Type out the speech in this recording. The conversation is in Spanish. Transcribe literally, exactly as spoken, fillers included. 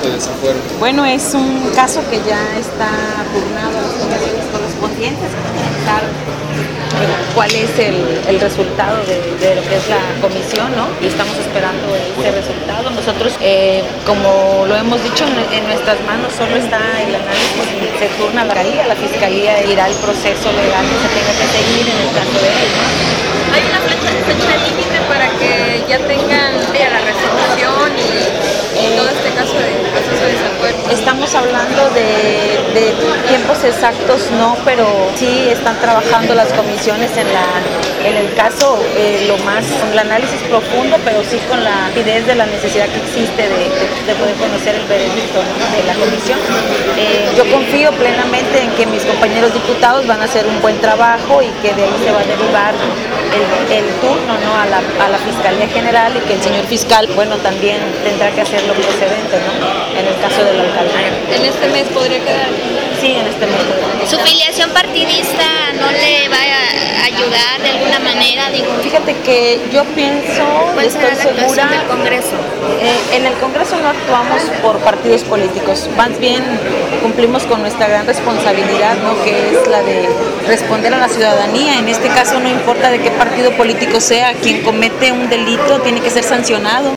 caso de desafuero? Bueno, es un caso que ya está turnado a las comisiones correspondientes para analizar cuál es el, el resultado de, de lo que es la comisión, ¿no? Y estamos esperando ese resultado. Nosotros, eh, como lo hemos dicho, en, en nuestras manos solo está el análisis y se turna la fiscalía. La fiscalía irá al proceso legal que se tenga que seguir en el caso de él, ¿no? ¿Hay una fecha, fecha límite para que ya tengan ya la resolución y, y todo este caso de proceso de desafuero? Estamos hablando de, de tiempos exactos, no, pero sí están trabajando las comisiones en, la, en el caso, eh, lo más, con el análisis profundo, pero sí con la rapidez de la necesidad que existe de, de, de poder conocer el veredicto, ¿no?, de la comisión. Eh, yo confío plenamente en que mis compañeros diputados van a hacer un buen trabajo y que de ahí se va a derivar el, el turno, ¿no?, a la, a la Fiscalía General, y que el señor fiscal, bueno, también tendrá que hacer lo procedente, ¿no?, en el caso del alcalde. ¿En este mes podría quedar? Sí, en este mes podría quedar. ¿Su filiación partidista no le va a ayudar de alguna manera? Digo, fíjate que yo pienso, ¿cuál estoy será la actuación segura, del Congreso? Eh, en el Congreso no actuamos por partidos políticos, más bien cumplimos con nuestra gran responsabilidad, ¿no?, que es la de responder a la ciudadanía. En este caso no importa de qué partido político sea, quien comete un delito tiene que ser sancionado.